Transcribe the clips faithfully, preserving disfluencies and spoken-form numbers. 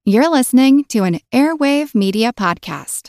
You're listening to an Airwave Media Podcast.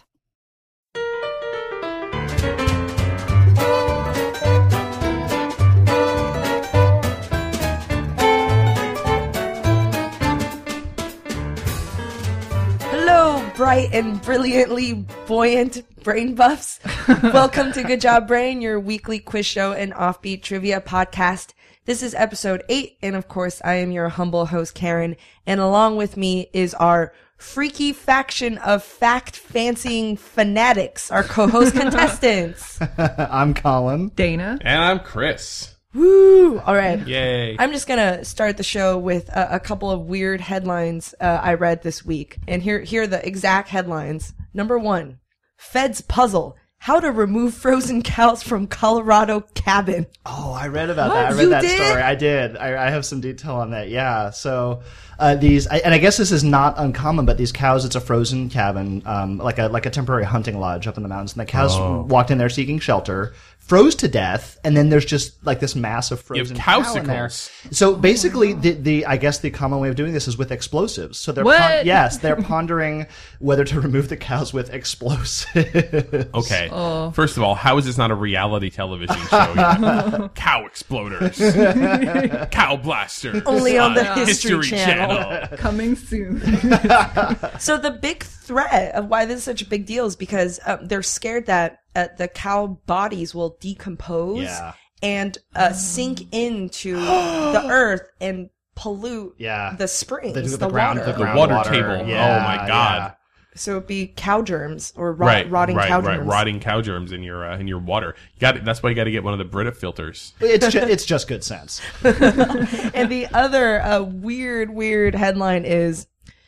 Hello, bright and brilliantly buoyant brain buffs. Welcome to Good Job Brain, your weekly quiz show and offbeat trivia podcast. This is episode eight, and of course, I am your humble host, Karen, and along with me is our freaky faction of fact-fancying fanatics, our co-host contestants. I'm Colin. Dana. And I'm Chris. Woo! All right. Yay. I'm just gonna start the show with a, a couple of weird headlines uh, I read this week. And here, here are the exact headlines. Number one, Feds puzzle. How to remove frozen cows from Colorado cabin. Oh, I read about What? that. I read You that did? story. I did. I, I have some detail on that. Yeah. So uh, these, I, and I guess this is not uncommon, but these cows, it's a frozen cabin, um, like a like a temporary hunting lodge up in the mountains. And the cows Oh. walked in there seeking shelter, froze to death, and then there's just like this mass of You have frozen cow in there. cowsicles. So basically, the, the I guess the common way of doing this is with explosives. So they're What? pon- yes, they're pondering whether to remove the cows with explosives. Okay. First of all, how is this not a reality television show yet? Cow exploders. Cow blasters. Only on the History Channel. Channel. Coming soon. So the big threat of why this is such a big deal is because um, they're scared that uh, the cow bodies will decompose Yeah. and uh, sink into the earth and pollute Yeah. the springs, The, the, the ground, water. the The groundwater. water table. Yeah, Oh my God. So it'd be cow germs or rot, Right, rotting right, cow right. germs. Rotting cow germs in your uh, in your water. You got that's why you got to get one of the Brita filters. Yeah. It's just, it's just good sense. And the other uh, weird, weird headline is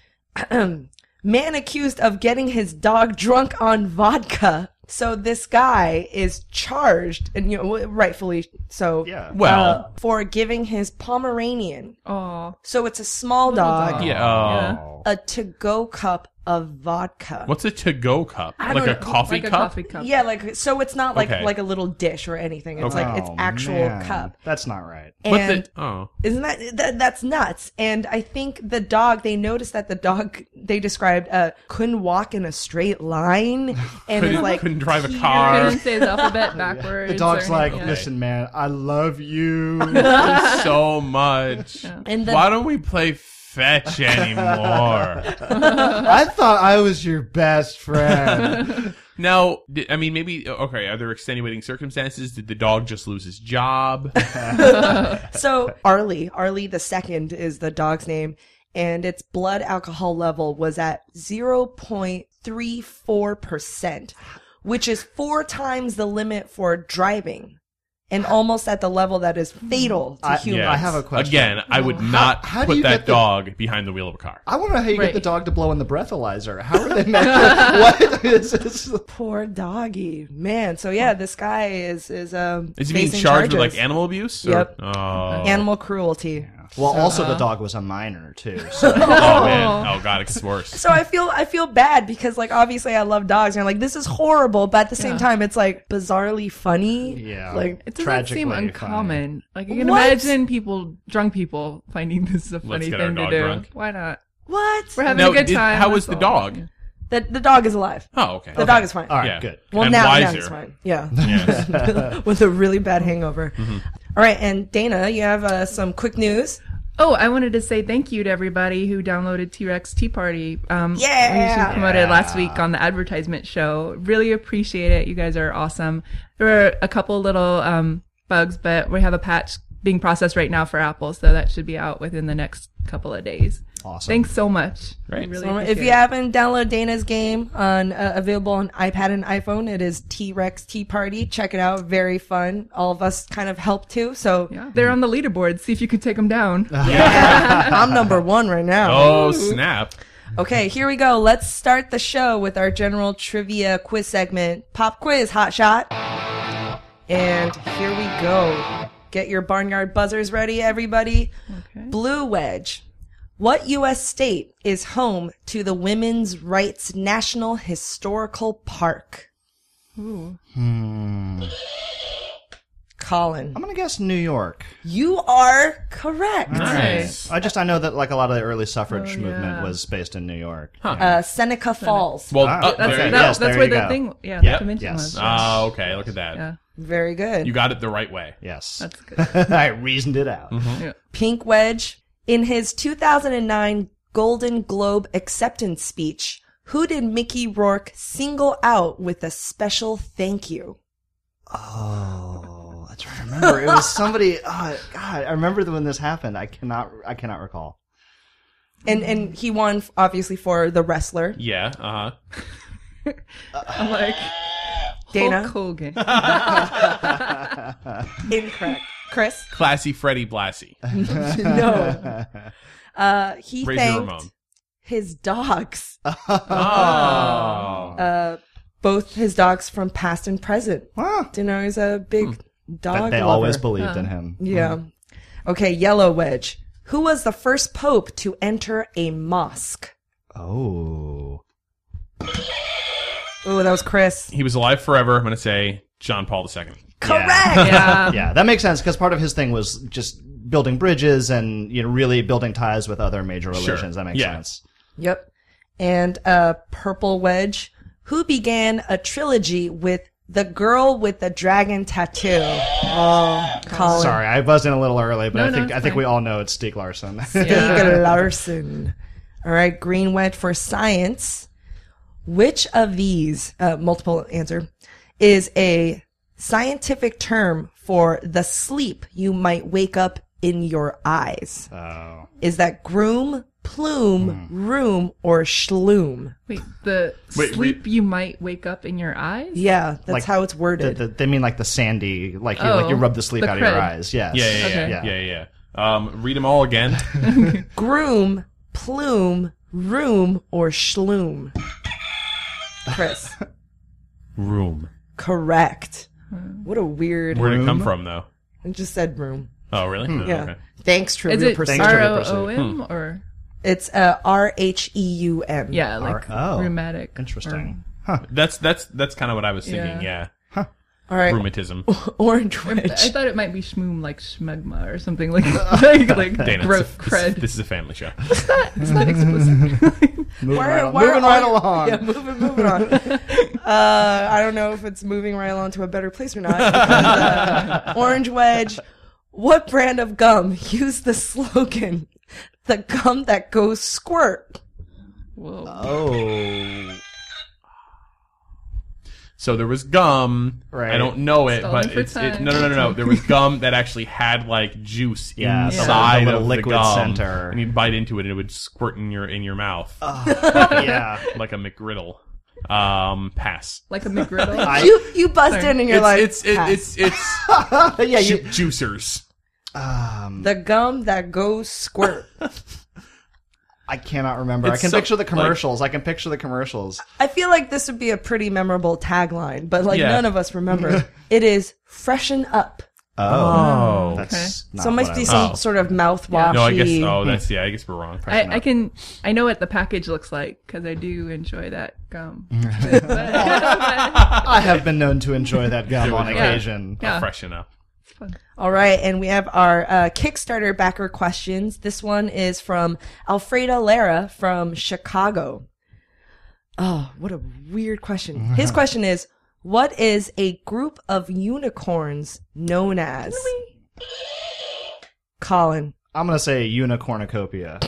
man accused of getting his dog drunk on vodka. So this guy is charged, and you know, rightfully so. Yeah. Well- uh, for giving his Pomeranian. Oh, So it's a small dog, dog. Yeah. Oh. a to-go cup of vodka. What's a to-go cup? I Like don't a know. coffee like a cup? coffee cup. Yeah, like so it's not like Okay. like a little dish or anything. It's Okay. like it's Oh, actual man. cup. That's not right. But And the, oh. Isn't that, that that's nuts? And I think the dog, they noticed that the dog they described uh couldn't walk in a straight line and Couldn't, is like couldn't drive a teetering. car. Couldn't say the alphabet backwards. The dog's or like, anything. listen, man, I love you. so much. And the- Why don't we play fetch anymore? I thought I was your best friend. Now, di- I mean, maybe, okay, are there extenuating circumstances? Did the dog just lose his job? So Arlie, Arlie the second is the dog's name, and its blood alcohol level was at zero point three four percent, which is four times the limit for driving. And almost at the level that is fatal to I- humans. yeah. I have a question. Again, I would not how do put you that get the- dog behind the wheel of a car. I want to know how you Right. get the dog to blow in the breathalyzer. How are they measuring? What is this? Poor doggy, man. So yeah, this guy is is um Is he being facing charged with charges. like animal abuse? or- Yep. Oh. Animal cruelty. Well, also the dog was a minor too. So. Oh man. Oh god, it gets worse. So I feel I feel bad because like obviously I love dogs and I'm like this is horrible, but at the same Yeah. time it's like bizarrely funny. Yeah. Like It doesn't Tragically seem funny. uncommon. Like, you can What? imagine people, drunk people, finding this a funny get our thing to dog do. drunk. Why not? what? We're having Now, a good did- time. how was that's the all. dog? The the dog is alive. Oh, okay. The dog is fine. All right, Yeah. good. Well And now, now wiser. he's fine. Yeah. Yes. With a really bad hangover. Mm-hmm. All right, and Dana, you have uh, some quick news. Oh, I wanted to say thank you to everybody who downloaded T-Rex Tea Party. Um, Yeah! we promoted last week on the advertisement show. Really appreciate it. You guys are awesome. There were a couple little um, bugs, but we have a patch being processed right now for Apple, so that should be out within the next couple of days. Awesome. Thanks so much. Right. I really So if appreciate you it. haven't downloaded Dana's game on uh, available on iPad and iPhone, it is T-Rex Tea Party. Check it out. Very fun. All of us kind of help too. So Yeah, they're on the leaderboard. See if you can take them down. I'm number one right now. Oh snap. Okay, here we go. Let's start the show with our general trivia quiz segment. Pop quiz, hot shot. And here we go. Get your barnyard buzzers ready, everybody. Okay. Blue Wedge. What U S state is home to the Women's Rights National Historical Park? Ooh. Colin. I'm gonna guess New York. You are correct. Nice. I just I know that like a lot of the early suffrage Oh, movement yeah. was based in New York. Uh, Seneca Falls. Well, Ah, uh, okay. That's, there you that, go. Yes, that's there where you the go. thing, yeah, Yep, the convention yes. was. Oh, okay. Look at that. Yeah, Very good. You got it the right way. Yes. that's good. I reasoned it out. Yeah. Pink Wedge. In his two thousand nine Golden Globe acceptance speech, who did Mickey Rourke single out with a special thank you? Oh, that's right. I remember it was somebody. Oh, God, I remember when this happened. I cannot. I cannot recall. And and he won obviously for The Wrestler. Yeah. Uh huh. I'm like, Dana? Hulk Hogan. Incorrect. Chris? Classy Freddie Blassie. No. Uh, he Razor thanked Ramon. his dogs. Oh. Uh, both his dogs from past and present. Wow. Didn't know he's a big dog But they lover. always believed in him. Yeah. Okay, Yellow Wedge. Who was the first pope to enter a mosque? Oh. Oh, that was Chris. He was alive forever. I'm going to say John Paul the Second. Correct. Yeah. Yeah, that makes sense because part of his thing was just building bridges and you know really building ties with other major religions. Sure. That makes Yeah. sense. Yep. And uh, Purple Wedge. Who began a trilogy with The Girl with the Dragon Tattoo? Oh, Colin. Sorry, I buzzed in a little early, but No, I no, think it's I think fine. we all know it's Stieg Larsson. Stieg Larsson. All right, Green Wedge for science. Which of these, uh, multiple answer, is a scientific term for the sleep you might wake up in your eyes? Oh. Is that groom, plume, room, or schloom? Wait, the Wait, sleep read- you might wake up in your eyes? Yeah, that's Like how it's The- worded. the- they mean like the sandy, like you, Oh, like you rub the sleep the out of your cred. eyes. Yes. Yeah, yeah, yeah, Okay. yeah, yeah, yeah. Um, read them all again. Groom, plume, room, or schloom? Chris. Room. Correct. What a weird. Where'd it come Room? from, though? I just said room. Oh, really? Oh, Yeah. okay. Thanks, Is Trivia it Pursuit. Thanks, Trivia R Pursuit. O O M or It's uh, R H E U M. yeah, like oh, rheumatic? Interesting. That's that's that's kind of what I was thinking. Yeah. Yeah. All right. Rheumatism. Orange Or, I Wedge. thought it might be schmoom like schmegma or something like like like Dana, growth this, cred. This, this is a family show. It's not explicit. Moving Why- right, why are moving right all- along. Yeah, moving, moving on. uh, I don't know if it's moving right along to a better place or not. Because, uh, Orange Wedge. What brand of gum used the slogan, "The gum that goes squirt"? Whoa. Oh. So there was gum. Right. I don't know it, Stalling but for it's it, time. no, no, no, no, no. There was gum that actually had like juice Yeah, so inside the little of liquid the gum, center. and you'd bite into it, and it would squirt in your in your mouth Yeah. like a McGriddle. Um, pass. Like a McGriddle. I- You you buzzed Sorry. in and you're It's like, it's it, pass. it's it's yeah. ju- You, juicers. um, the gum that goes squirt. I cannot remember. I It's can so- picture the commercials. I can picture the commercials. I feel like this would be a pretty memorable tagline, but like Yeah. none of us remember. It is freshen up. Oh, That's not So it must what be I some Oh. sort of mouthwashy. no, I guess. Oh, that's yeah. I guess we're wrong. I, I can I know what the package looks like because I do enjoy that gum. I have been known to enjoy that gum on Yeah. occasion. Yeah. Freshen up. All right, and we have our uh, Kickstarter backer questions. This one is from Alfredo Lara from Chicago. Oh, what a weird question. His question is, what is a group of unicorns known as? Colin. I'm gonna say unicornucopia.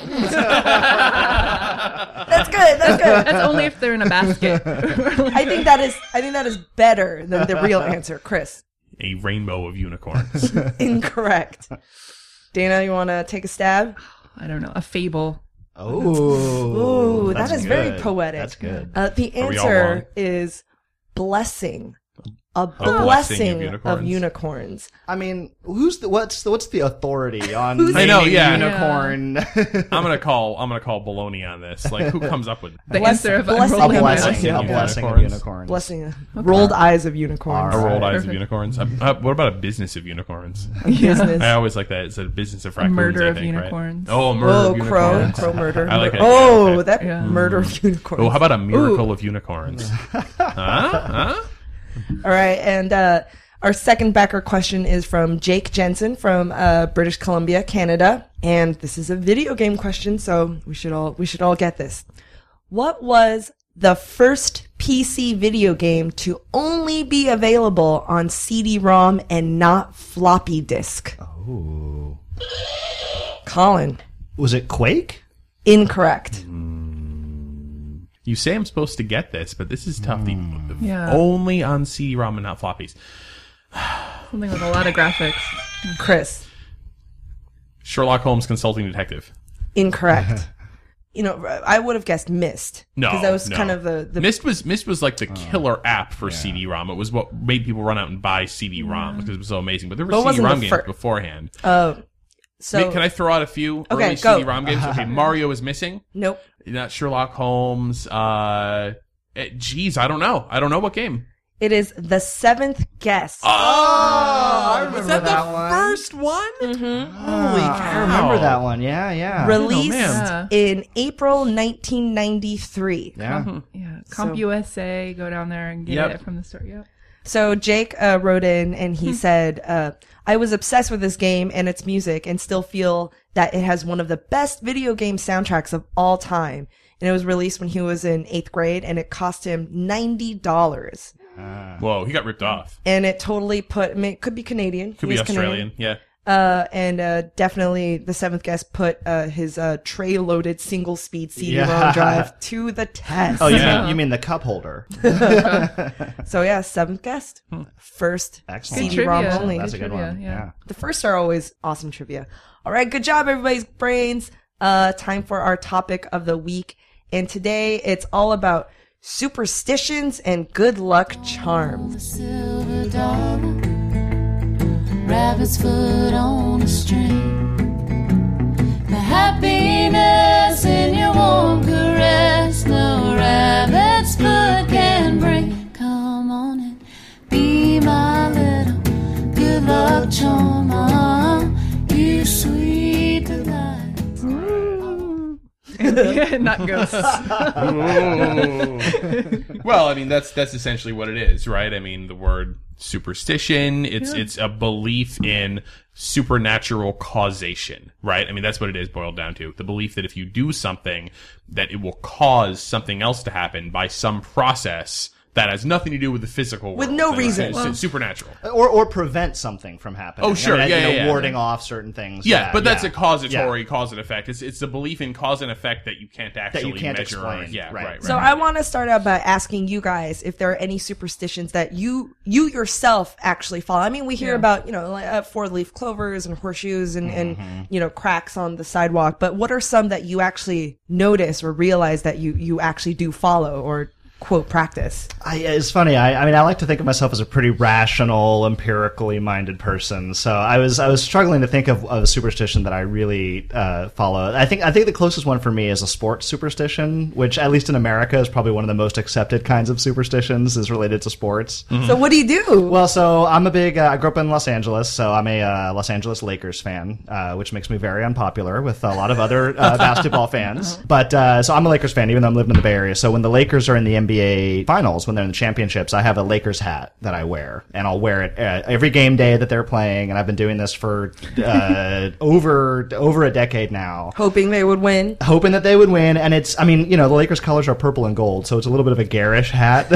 That's good. That's good. That's only if they're in a basket. I think that is. I think that is better than the real answer, Chris. A rainbow of unicorns. Incorrect. Dana, you want to take a stab? I don't know. A fable. Oh, Ooh, that is very good. poetic. That's good. Uh, the Are we all wrong? answer is blessing. A blessing of blessing of unicorns? unicorns. I mean, who's the what's the, what's the authority on Who's- I know, naming yeah. unicorn? I'm gonna call. I'm gonna call baloney on this. Like, who comes up with The Bless- answer of blessing. a unrolling blessing, blessing a of blessing of unicorns. unicorns. Blessing. Rolled eyes of unicorns. All a rolled right. eyes of Perfect. unicorns? Uh, uh, what about a business of unicorns? Business. I always like that. It's a business of raccoons. murder I of think, right? unicorns. Oh, a murder Oh, of crow. unicorns. Crow murder. I like it. Oh, Yeah, okay. that Yeah. murder of unicorns. Oh, how about a miracle of unicorns? huh? Huh? All right, and uh, Our second backer question is from Jake Jensen from uh, British Columbia, Canada, and this is a video game question, so we should all we should all get this. What was the first P C video game to only be available on C D ROM and not floppy disk? Ooh. Colin. Was it Quake? Incorrect. You say I'm supposed to get this, but this is tough. The, Yeah. Only on C D ROM and not floppies. Something with a lot of graphics. Chris. Sherlock Holmes Consulting Detective. Incorrect. You know, I would have guessed Myst. No, because that was no. kind of the, the Myst was Myst was like the killer app for C D ROM. It was what made people run out and buy C D ROMs because it was so amazing. But there were But it C D wasn't ROM the games fir- beforehand. Oh, so Wait, can I throw out a few Okay, early go. C D ROM games? Okay, Mario is missing. nope. Not Sherlock Holmes. Uh, eh, geez, I don't know. I don't know what game. It is The Seventh Guest. Oh, I remember was that, that the one. first one? Mm-hmm. Holy cow! I remember that one. Yeah, yeah. Released man. in April nineteen ninety-three. Yeah. Yeah. CompUSA, go down there and get Yep. it from the store. Yep. So Jake uh, wrote in and he said, uh, I was obsessed with this game and its music and still feel that it has one of the best video game soundtracks of all time. And it was released when he was in eighth grade and it cost him ninety dollars. Whoa, he got ripped off. And it totally put, I mean, it could be Canadian. Could He be was Canadian. Australian. Yeah. Uh, and uh, definitely the Seventh Guest put uh, his uh, tray-loaded single-speed C D ROM Yeah. drive to the test. Oh, you Yeah. mean you mean the cup holder? So yeah, Seventh Guest, first Excellent. C D ROM trivia. only. That's a good trivia, one. yeah. Yeah. The first are always awesome trivia. All right, good job, everybody's brains. Uh, time for our topic of the week, and today it's all about superstitions and good luck charms. The silver dollar, rabbit's foot on a string. The happiness in your warm caress, no rabbit's foot can bring. Come on and be my little good luck charm, ah, you sweet delight. Not ghosts. Well, I mean that's that's essentially what it is, right? I mean the word superstition, it's it's a belief in supernatural causation, right? I mean that's what it is boiled down to. The belief that if you do something that it will cause something else to happen by some process that has nothing to do with the physical world. With no It's- reason. It's, Well- it's supernatural. Or or prevent something from happening. Oh, sure. I mean, Yeah, you know, yeah, yeah. warding off certain things. Yeah, but that's yeah. a causatory cause and effect. It's it's the belief in cause and effect that you can't actually can't measure. explain. Yeah, Right. right. right, So right. I want to start out by asking you guys if there are any superstitions that you you yourself actually follow. I mean, we hear Yeah. about, you know, like, uh, four-leaf clovers and horseshoes and, Mm-hmm. and, you know, cracks on the sidewalk. But what are some that you actually notice or realize that you, you actually do follow or, quote, practice? I, it's funny. I, I mean, I like to think of myself as a pretty rational, empirically minded person. So I was I was struggling to think of, of a superstition that I really uh, follow. I think I think the closest one for me is a sports superstition, which at least in America is probably one of the most accepted kinds of superstitions, is related to sports. So what do you do? Well, so I'm a big. Uh, I grew up in Los Angeles, so I'm a uh, Los Angeles Lakers fan, uh, which makes me very unpopular with a lot of other uh, basketball fans. But uh, so I'm a Lakers fan, even though I'm living in the Bay Area. So when the Lakers are in the N B A Finals, when they're in the championships, I have a Lakers hat that I wear, and I'll wear it uh, every game day that they're playing. And I've been doing this for uh, over over a decade now. Hoping they would win. Hoping that they would win, and it's, I mean, you know, the Lakers colors are purple and gold, so it's a little bit of a garish hat.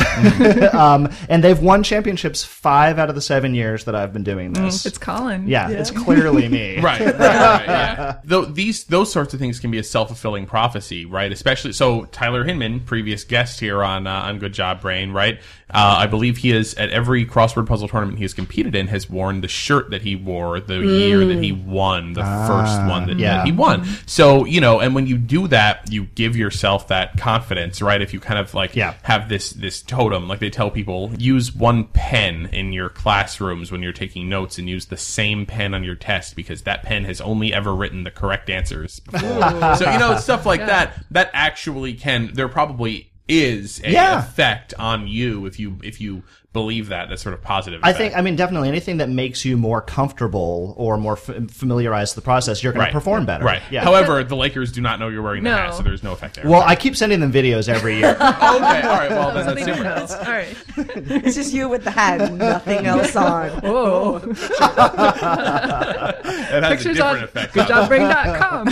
um, and they've won championships five out of the seven years that I've been doing this. It's Colin. yeah, it's clearly me. right, right, right, yeah. Though these those sorts of things can be a self fulfilling prophecy, right? Especially so. Tyler Hinman, previous guest here on uh, on Good Job Brain, right? Uh, I believe he is at every crossword puzzle tournament he has competed in has worn the shirt that he wore the year that he won the first one that, yeah. that he won. So you know, and when you do that, you give yourself that confidence, right? If you kind of like Yeah. have this this totem, like they tell people, use one pen in your classrooms when you're taking notes, and use the same pen on your test because that pen has only ever written the correct answers before. So you know, stuff like that. That actually can. There probably is a Yeah. effect on you if you if you believe that. That's sort of positive. I effect. think, I mean, definitely anything that makes you more comfortable or more f- familiarized with the process, you're going right. to perform better. Right. Yeah. However, the Lakers do not know you're wearing the No. hat, so there's no effect there. Well, I keep sending them videos every year. okay. All right. Well, then So that's they do different. know. All right. It's just you with the hat and nothing else on. Whoa. That has Pictures a on different effect. good job brain dot com.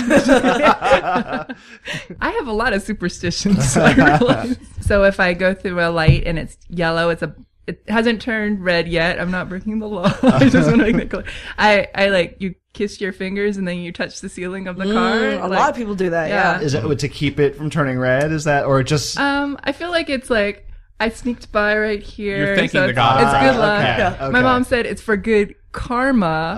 I have a lot of superstitions. I realize. So if I go through a light and it's yellow, it's a it hasn't turned red yet. I'm not breaking the law. I just want to make that clear. I, I like you kiss your fingers and then you touch the ceiling of the car. Mm, a like, lot of people do that, yeah. yeah. Is it to keep it from turning red? Is that, or just... Um, I feel like it's like I sneaked by right here. You're thanking so the it's, gods. It's good Ah, luck. okay, Yeah. okay. My mom said it's for good karma.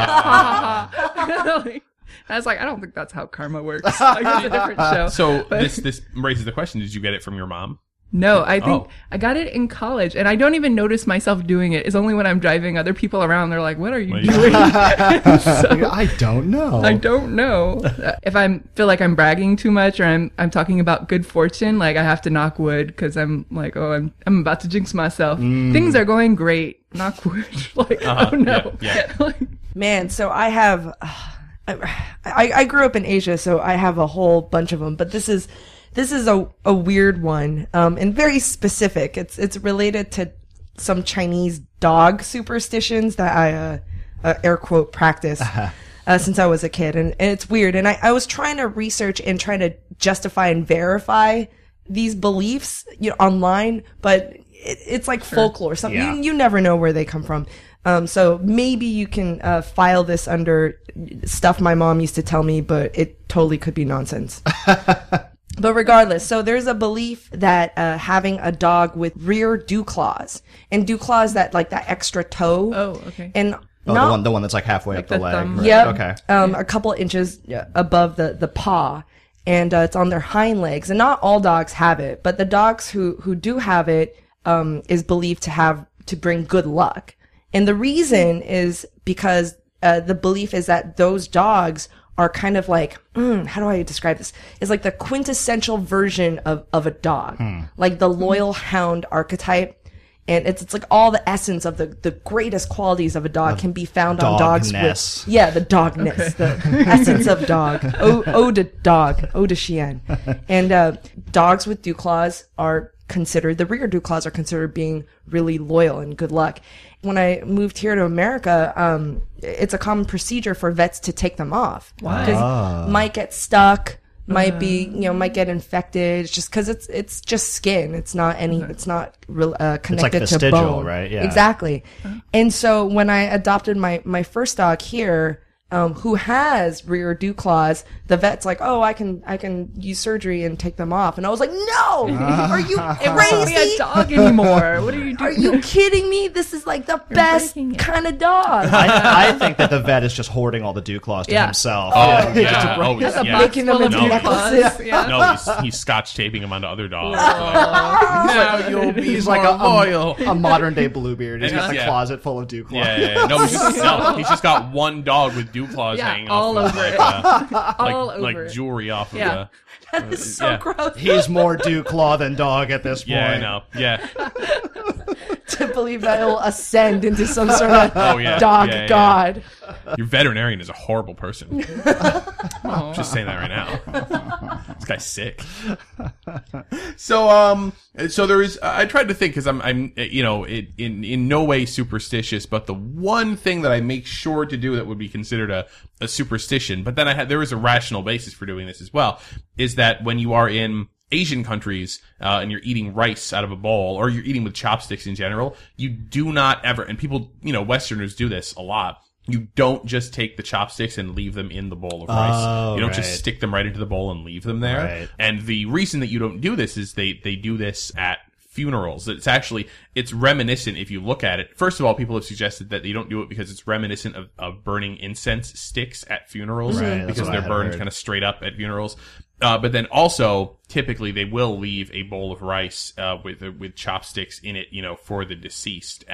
Uh, Like, I was like, I don't think that's how karma works. Like, it's a different show. So But- this this raises the question: did you get it from your mom? No, I think Oh. I got it in college, and I don't even notice myself doing it. It's only when I'm driving other people around. They're like, "What are you What are you doing?" So, I don't know. I don't know. Uh, If I feel like I'm bragging too much, or I'm I'm talking about good fortune, like I have to knock wood because I'm like, oh, I'm I'm about to jinx myself. Things are going great. Knock wood. Like, Uh-huh. oh no. Yeah, Like, Man, so I have, I, I grew up in Asia, so I have a whole bunch of them, but this is, this is a, a weird one, um, and very specific. It's, it's related to some Chinese dog superstitions that I, uh, uh air quote practice, uh, since I was a kid. And, and it's weird. And I, I was trying to research and trying to justify and verify these beliefs, you know, online, but it, it's like folklore. Something Yeah. you, you never know where they come from. Um, so maybe you can uh, file this under stuff my mom used to tell me, but it totally could be nonsense. But regardless, so there's a belief that uh, having a dog with rear dew claws, and dew claws, that like that extra toe. oh, okay. And Oh, not the one, the one that's like halfway Like up the, the leg. thumb. right? Yep. Okay. Um, a couple inches uh, above the, the paw. And uh, it's on their hind legs. And not all dogs have it, but the dogs who, who do have it um, is believed to have to bring good luck. And the reason is because uh, the belief is that those dogs are kind of like, mm, how do I describe this? It's like the quintessential version of, of a dog, like the loyal hound archetype. And it's it's like all the essence of the, the greatest qualities of a dog can be found on dogs dogness. with, yeah, the dogness, the essence of dog. O, ode to dog, ode to Chien. And uh, dogs with dew claws are considered, the rear dew claws are considered being really loyal and good luck. When I moved here to America, um, it's a common procedure for vets to take them off. Why? Because might get stuck, might be, you know, might get infected, just because it's it's just skin. It's not any, it's not real, uh, connected to vestigial, bone. right? Yeah. Exactly. And so when I adopted my my first dog here, um, who has rear dew claws, the vet's like, oh, I can I can use surgery and take them off, and I was like, no, are you It won't be a crazy? dog anymore. What are you Are doing? you kidding me? This is like the best breaking it. kind of dog. I, I think that the vet is just hoarding all the dew claws to Yeah. himself. Oh, Yeah. yeah. Oh, Has a yeah. box Making them full of into dew necklaces. claws. Yeah. No, he's, he's scotch taping them onto other dogs. Like, now you'll be He's more like a, loyal. a, a modern day Bluebeard. He's got a Yeah. closet full of dew claws. Yeah, yeah, yeah. No, he's just, no, he's just got one dog with dew claws Yeah, hanging all off of, over like, it. uh, All like, over like it. jewelry off Yeah. of That is so yeah. gross He's more dew claw than dog at this the. point. Yeah, I know. Yeah. to believe that it will ascend into some sort of Oh, yeah. dog Yeah, yeah. god. Your veterinarian is a horrible person. Just saying that right now. This guy's sick. So, um, so there is, I tried to think, cause I'm, I'm, you know, it, in, in no way superstitious, but the one thing that I make sure to do that would be considered a, a superstition, but then I had, there is a rational basis for doing this as well, is that when you are in Asian countries, uh, and you're eating rice out of a bowl, or you're eating with chopsticks in general, you do not ever, and people, you know, Westerners do this a lot. You don't just take the chopsticks and leave them in the bowl of rice. Oh, you don't right. just stick them right into the bowl and leave them there. Right. And the reason that you don't do this is they, they do this at funerals. It's actually, it's reminiscent if you look at it. First of all, people have suggested that you don't do it because it's reminiscent of, of burning incense sticks at funerals. Right, that's because what I they're had burned heard. kind of straight up at funerals. Uh, but then also, typically they will leave a bowl of rice, uh, with, with chopsticks in it, you know, for the deceased at,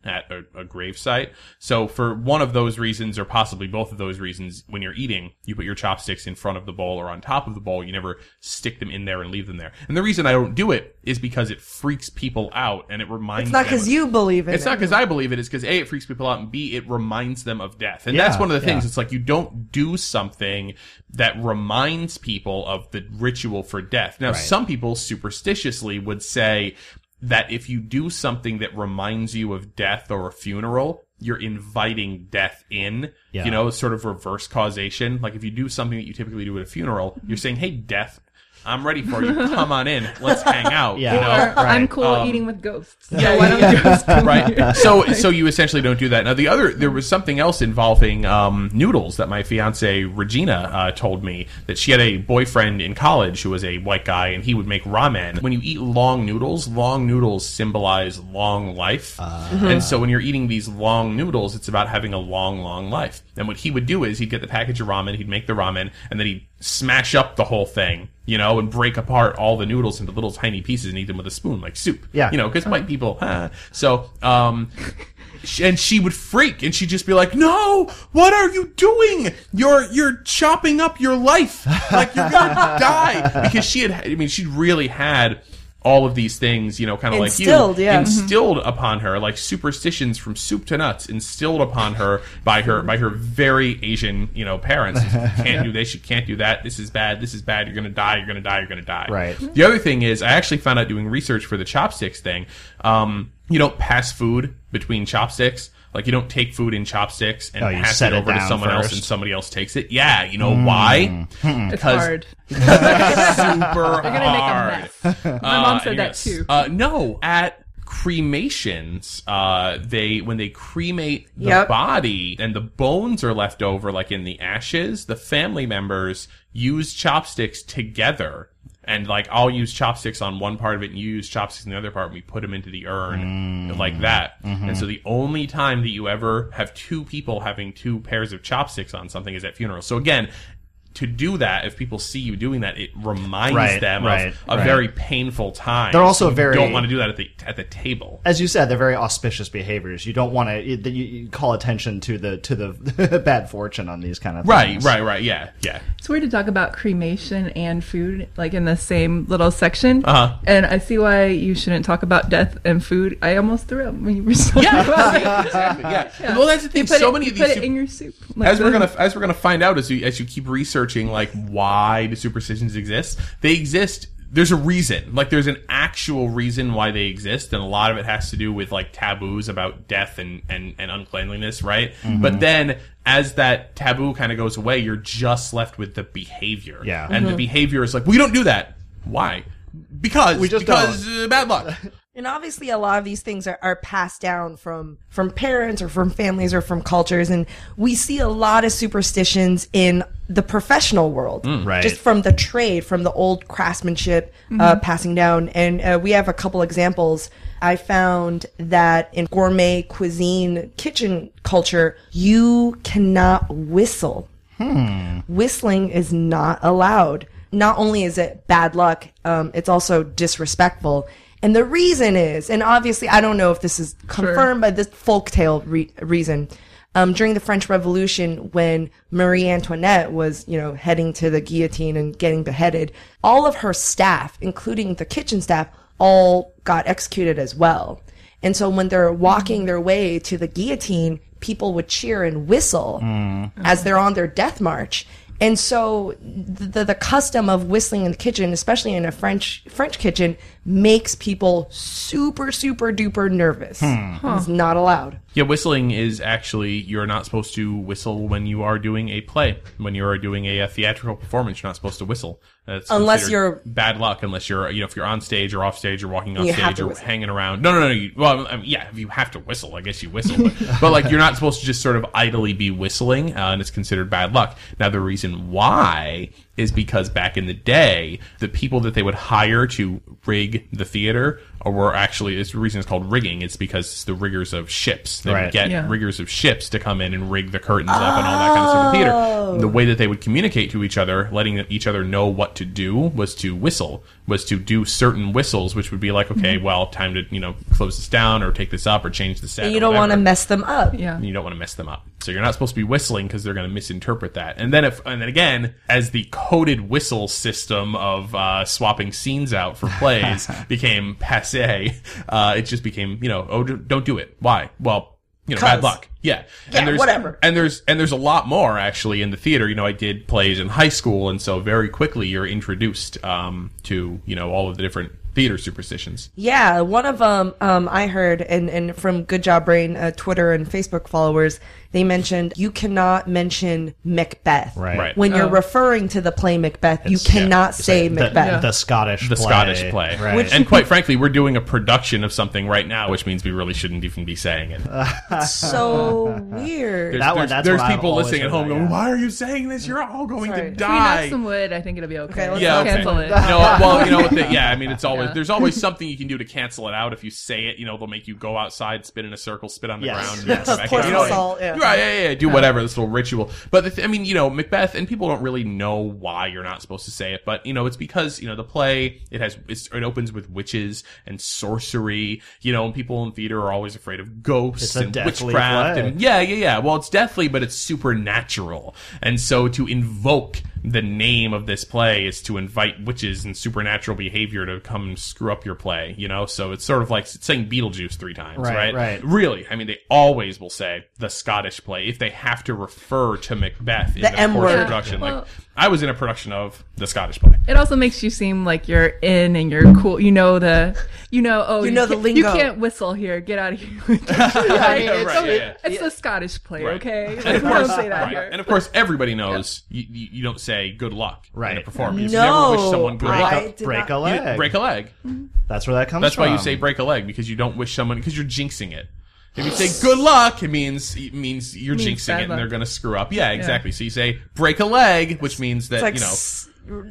at a, a grave site. So for one of those reasons, or possibly both of those reasons, when you're eating, you put your chopsticks in front of the bowl or on top of the bowl. You never stick them in there and leave them there. And the reason I don't do it is because it freaks people out, and it reminds It's not them because of- you believe in It's it. not because I believe it. It's because A, it freaks people out, and B, it reminds them of death. And Yeah, that's one of the things. yeah. It's like you don't do something that reminds people of the ritual for death. Now, Right. some people superstitiously would say that if you do something that reminds you of death or a funeral, you're inviting death in, Yeah. you know, sort of reverse causation. Like if you do something that you typically do at a funeral, you're saying, hey, death, I'm ready for you. Come on in. Let's hang out. Yeah. You know? Or, I'm Right. cool Um, eating with ghosts. Yeah, So why don't yeah. ghosts come right. here? So, so you essentially don't do that. Now, the other, there was something else involving um, noodles that my fiance Regina uh, told me that she had a boyfriend in college who was a white guy, and he would make ramen. When you eat long noodles, long noodles symbolize long life, and so when you're eating these long noodles, it's about having a long, long life. And what he would do is he'd get the package of ramen, he'd make the ramen, and then he'd smash up the whole thing, you know, and break apart all the noodles into little tiny pieces and eat them with a spoon like soup. Yeah. You know, because white people, ah. So, um, sh- and she would freak, and she'd just be like, "No, what are you doing? You're you're chopping up your life, like you're gonna die." Because she had, I mean, she really had all of these things, you know, kind of like you, Instilled, yeah. instilled upon her, like superstitions from soup to nuts, instilled upon her by her by her very Asian, you know, parents. Can't do this, you can't do that. This is bad. This is bad. You're gonna die. You're gonna die. You're gonna die. Right. The other thing is, I actually found out doing research for the chopsticks thing. Um, you don't pass food between chopsticks. Like, you don't take food in chopsticks and Oh, you pass set it it over to down someone else first. and somebody else takes it. Yeah, you know why? It's Because- hard. Super You're gonna make a hard. mess. My mom said that yes. too. Uh, no, at cremations, uh, they when they cremate the Yep. body and the bones are left over, like in the ashes, the family members use chopsticks together. And like, I'll use chopsticks on one part of it, and you use chopsticks on the other part, and we put them into the urn like that. Mm-hmm. And so the only time that you ever have two people having two pairs of chopsticks on something is at funerals. So again, to do that, if people see you doing that, it reminds Right, them right, of a right. very painful time. They're also So you very- don't want to do that at the at the table. As you said, they're very auspicious behaviors. You don't want to you, you call attention to the to the bad fortune on these kind of Right, things. right, right. Yeah, yeah. It's weird to talk about cremation and food like in the same little section. Uh-huh. And I see why you shouldn't talk about death and food. I almost threw up when you were talking Yeah, about it. exactly. Yeah. Well, that's the thing. You put So it, many you of these put sup- it in your soup. Like as we're the- gonna as we're gonna find out as you as you keep researching, like, why do superstitions exist? They exist. There's a reason. Like, there's an actual reason why they exist, and a lot of it has to do with like taboos about death and and, and uncleanliness, right? Mm-hmm. But then, as that taboo kind of goes away, you're just left with the behavior. Yeah. And the behavior is like, we don't do that. Why? Because We just because uh, bad luck. And obviously, a lot of these things are, are passed down from from parents or from families or from cultures, and we see a lot of superstitions in the professional world, Right. just from the trade, from the old craftsmanship uh, passing down. And uh, we have a couple examples. I found that in gourmet cuisine kitchen culture, you cannot whistle. Whistling is not allowed. Not only is it bad luck, um, it's also disrespectful. And the reason is, and obviously I don't know if this is confirmed by this folktale re- reason, um, during the French Revolution, when Marie Antoinette was, you know, heading to the guillotine and getting beheaded, all of her staff, including the kitchen staff, all got executed as well. And so when they're walking their way to the guillotine, people would cheer and whistle as they're on their death march. And so the the custom of whistling in the kitchen, especially in a French French kitchen, makes people super, super duper nervous. It's not allowed. Yeah, whistling is actually, you're not supposed to whistle when you are doing a play. When you are doing a, a theatrical performance, you're not supposed to whistle. That's Unless considered you're- bad luck, unless you're, you know, if you're on stage or off stage or walking on You have stage to or whistle. hanging around. No, no, no. You, well, I mean, yeah, if you have to whistle, I guess you whistle. But, but like, you're not supposed to just sort of idly be whistling, uh, and it's considered bad luck. Now, the reason why is because back in the day, the people that they would hire to rig the theater were actually, it's the reason it's called rigging. It's because it's the riggers of ships. They Right. would get Yeah. riggers of ships to come in and rig the curtains up and all that kind of stuff in theater. The way that they would communicate to each other, letting each other know what to do, was to whistle, was to do certain whistles, which would be like, okay, well, time to, you know, close this down or take this up or change the set. And or you don't want to whatever. mess them up. Yeah. And you don't want to mess them up. So you're not supposed to be whistling because they're going to misinterpret that. And then if, and then again, as the coded whistle system of uh, swapping scenes out for plays became passe, uh, it just became, you know, oh, d- don't do it. Why? Well, you know, 'Cause. bad luck. Yeah. Yeah, and there's, whatever. And there's, and there's a lot more actually in the theater. You know, I did plays in high school. And so very quickly you're introduced, um, to, you know, all of the different theater superstitions. Yeah, one of them um, I heard, and, and from Good Job Brain uh, Twitter and Facebook followers, they mentioned you cannot mention Macbeth. Right. Right. When you're Oh. referring to the play Macbeth, you It's- cannot It's say like the, Macbeth. the Scottish The play. Scottish play. Right. Which- And quite frankly, we're doing a production of something right now, which means we really shouldn't even be saying it. So weird. There's, That one- there's, that's there's what I've people always listening at heard home that, going, yeah. why are you saying this? You're all going Sorry. to If we If we knock die. some wood, I think it'll be okay. Okay, let's Yeah, not okay. Cancel it. No, well, you know what? The, yeah, I mean, it's always Yeah. there's always something you can do to cancel it out. If you say it, you know, they'll make you go outside, spin in a circle, spit on the Yes. ground, Yes. and come back Pour in. some You know, salt, yeah. Right, yeah, yeah, do whatever, this little ritual. But the th- I mean, you know, Macbeth, and people don't really know why you're not supposed to say it, but you know, it's because you know the play it has it's, it opens with witches and sorcery. You know, and people in theater are always afraid of ghosts It's a and deathly witchcraft play. and yeah, yeah, yeah. Well, it's deathly, but it's supernatural, and so to invoke the name of this play is to invite witches and supernatural behavior to come and screw up your play, you know? So it's sort of like saying Beetlejuice three times, Right, right? right. Really, I mean, they always will say the Scottish play if they have to refer to Macbeth in The the, M course word. of production. Well- like, I was in a production of the Scottish play. It also makes you seem like you're in and you're cool. You know the, you know, oh, You know the can't- lingo. You can't whistle here. Get out of here. Like, right, it's, yeah, yeah. it's the Scottish play, Right. okay? And Like, of we course, don't say that right. here. And of course, everybody knows you, you, you don't say good luck in Right. a performance. No, You never wish someone good I luck. did break not- a You leg. break a leg. That's where that comes That's from. why you say break a leg, because you don't wish someone, because you're jinxing it. If you say good luck, it means it means you're Means jinxing bad it and luck. they're going to screw up. Yeah, exactly. So you say break a leg, which means that, It's like you know, s-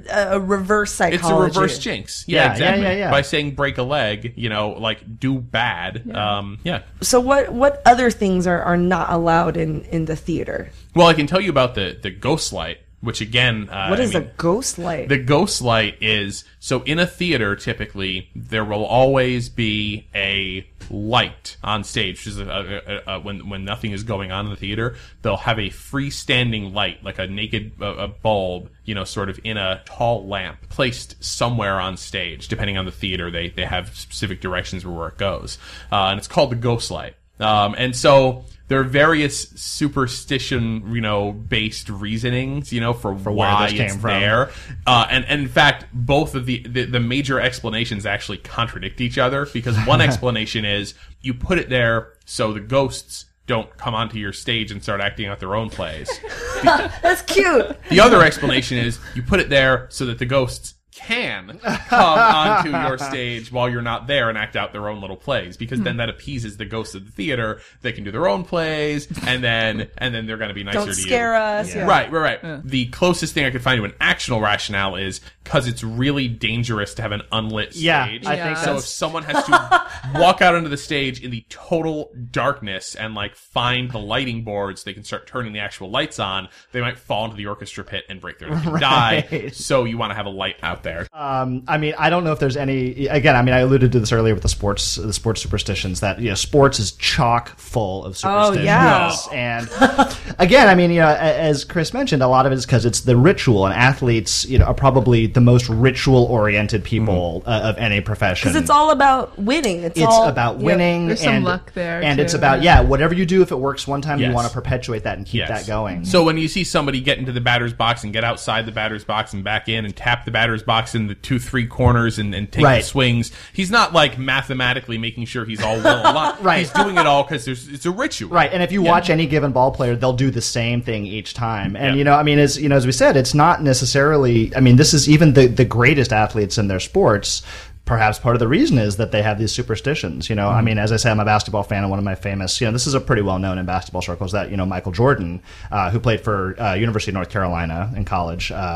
a reverse psychology. it's a reverse jinx. Yeah, Yeah, yeah, exactly. yeah, yeah. By saying break a leg, you know, like do bad. Yeah. Um, yeah. So what what other things are, are not allowed in, in the theater? Well, I can tell you about the, the ghost light, which again, uh, What is I mean, a ghost light? The ghost light is, so in a theater, typically, there will always be a light on stage, which is a, a, a, a, when, when nothing is going on in the theater, they'll have a freestanding light, like a naked a, a bulb, you know, sort of in a tall lamp, placed somewhere on stage. Depending on the theater, they, they have specific directions where it goes. Uh, and it's called the ghost light. Um, and so, there are various superstition, you know, based reasonings, you know, for, where why this it's came from. there. Uh, and, and in fact, both of the, the, the major explanations actually contradict each other, because one explanation is you put it there so the ghosts don't come onto your stage and start acting out their own plays. That's cute. The other explanation is you put it there so that the ghosts can come onto your stage while you're not there and act out their own little plays, because then that appeases the ghosts of the theater. They can do their own plays, and then and then they're going to be nicer Don't to scare you. us. Yeah. Right, right, right. The closest thing I could find to an actual rationale is because it's really dangerous to have an unlit stage. Yeah, I Yeah. think So if that's someone has to walk out onto the stage in the total darkness and like find the lighting boards, they can start turning the actual lights on. They might fall into the orchestra pit and break their neck and die. Right. So you want to have a light out there. Um, I mean, I don't know if there's any. Again, I mean, I alluded to this earlier with the sports, the sports superstitions. That you know, sports is chock full of superstitions. Oh, yeah. And again, I mean, you know, a- as Chris mentioned, a lot of it is because it's the ritual, and athletes, you know, are probably the most ritual-oriented people uh, of any profession. Because it's all about winning. It's, It's all about yeah. winning. There's some and, luck there, and too. it's about yeah, whatever you do, if it works one time, Yes. you want to perpetuate that and keep Yes. that going. So when you see somebody get into the batter's box and get outside the batter's box and back in and tap the batter's box in the two, three corners and, and take Right. the swings, he's not like mathematically making sure he's all well aligned. Right. He's doing it all because there's it's a ritual. Right, and if you Yeah. watch any given ball player, they'll do the same thing each time. And Yeah. you know, I mean, as you know, as we said, it's not necessarily. I mean, this is even the the greatest athletes in their sports. Perhaps part of the reason is that they have these superstitions. You know, I mean, as I say, I'm a basketball fan, and one of my famous, you know, this is a pretty well known in basketball circles that you know Michael Jordan, uh, who played for uh, University of North Carolina in college. Uh,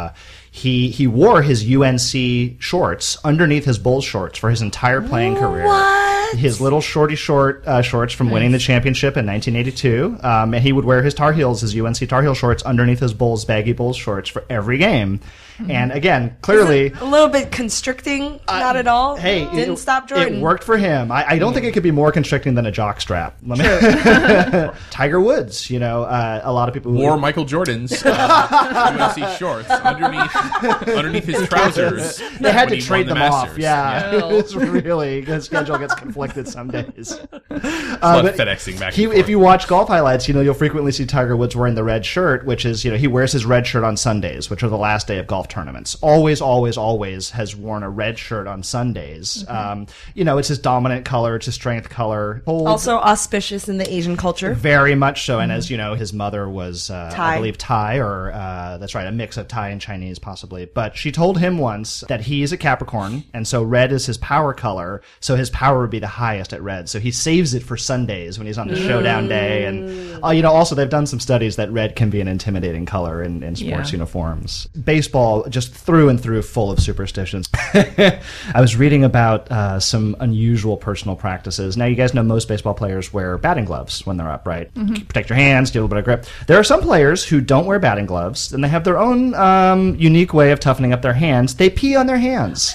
he he wore his U N C shorts underneath his Bulls shorts for his entire playing career. What? His little shorty short uh, shorts from winning the championship in nineteen eighty-two, um, and he would wear his Tar Heels, his U N C Tar Heel shorts underneath his Bulls baggy Bulls shorts for every game. And again, clearly, A little bit constricting, not at all. hey, Didn't it, stop Jordan. It worked for him. I, I don't think it could be more constricting than a jock strap. Let me- Tiger Woods, you know, uh, a lot of people who- Wore Michael Jordan's uh, U N C shorts underneath underneath his trousers. They had when to he trade won them the off. Masters. Yeah, Yeah. it's really the schedule gets conflicted some days. A lot Uh, of FedExing back He, and forth. if you watch golf highlights, you know you'll frequently see Tiger Woods wearing the red shirt, which is you know he wears his red shirt on Sundays, which are the last day of golf tournaments. Always, always, always has worn a red shirt on Sundays. Mm-hmm. Um, you know it's his dominant color, it's his strength color. Hold- Also auspicious in the Asian culture. Very much so, and as you know, his mother was, uh, Thai. I believe, Thai, or uh, that's right, a mix of Thai and Chinese, possibly. But she told him once that he's a Capricorn, and so red is his power color, so his power would be the highest at red. So he saves it for Sundays when he's on the showdown day, and uh, you know, also they've done some studies that red can be an intimidating color in, in sports Yeah. uniforms. Baseball, just through and through, full of superstitions. I was reading about uh, some unusual personal practices. Now, you guys know most baseball players wear batting gloves when they're up, right? Protect your hands, get a little bit of grip. There are some players who don't wear batting gloves, and they have their own um, unique way of toughening up their hands. They pee on their hands.